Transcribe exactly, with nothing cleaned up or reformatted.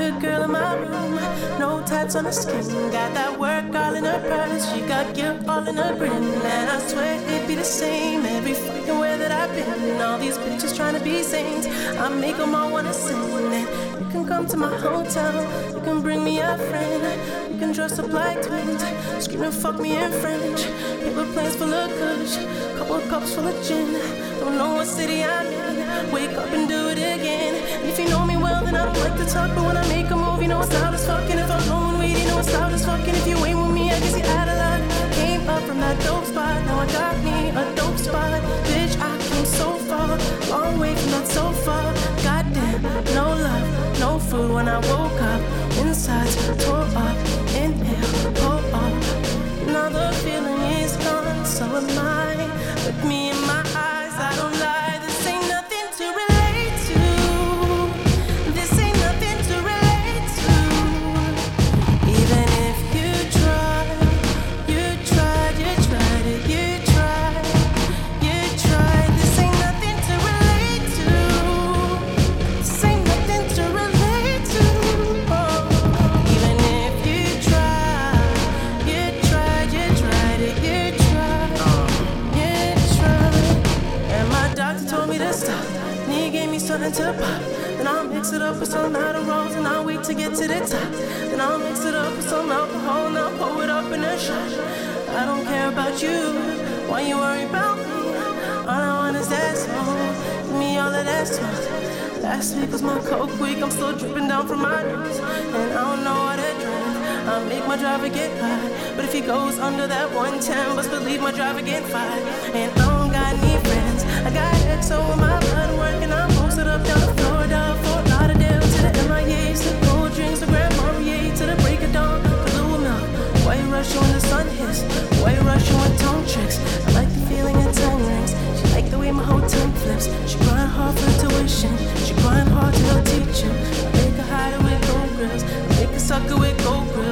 good girl in my room. No tats on her skin. Got that work all in her purse. She got guilt all in her grin. And I swear it'd be the same every fucking where that I've been. All these bitches trying to be saints. I make them all wanna sin. And you can come to my hotel. You can bring me a friend. You can dress up like twins. Screaming fuck me in French. Paper planes full of kush. Couple cups full of gin. Don't know what city I'm in. Wake up and do it again. And if you know me well, then I don't like to talk. But when I make a move, you know it's loud as fucking. If I'm blowing weed, you know it's loud as fucking. If you ain't with me, I guess you out of luck. Came up from that dope spot. Now I got me a dope spot. Bitch, I came so far. Long way from that sofa. Goddamn, no love, no food when I woke up. Insides tore up. Inhale, pull up. Now the feeling is gone, so am I. Look me in my eyes, I don't lie. This ain't nothing to relate to. This ain't nothing to relate to. Even if you tried, you tried, you tried it, you tried, you tried. This ain't nothing to relate to. This ain't nothing to relate to. Oh. Even if you tried, you tried, you tried it, you tried, you tried. And my doctor told me to stop. And he gave me something to pop. Then I'll mix it up with some Adderall and I'll wait to get to the top. Then I'll mix it up with some alcohol and I'll pour it up in a shot. I don't care about you. Why you worry about me? All I want is that smoke. Give me all of that smoke. Last week was my coke week. I'm still dripping down from my nose. And I don't know how to drive. I make my driver get high. But if he goes under that one ten, best believe my driver get fired. And I don't got any friends. I got X O in my blood work. And I'm posted up down to Florida. Fort Lauderdale to the M I As. To cold drinks to Grand Marnier. To the break of dawn. Blue milk. White Russian when the sun hits. White Russian with tongue tricks. I like the feeling of tongue rings. She like the way my whole tongue flips. She grind hard for tuition. She grind hard to her teacher. I make her hide it with gold grills. I make her sucker with gold grills.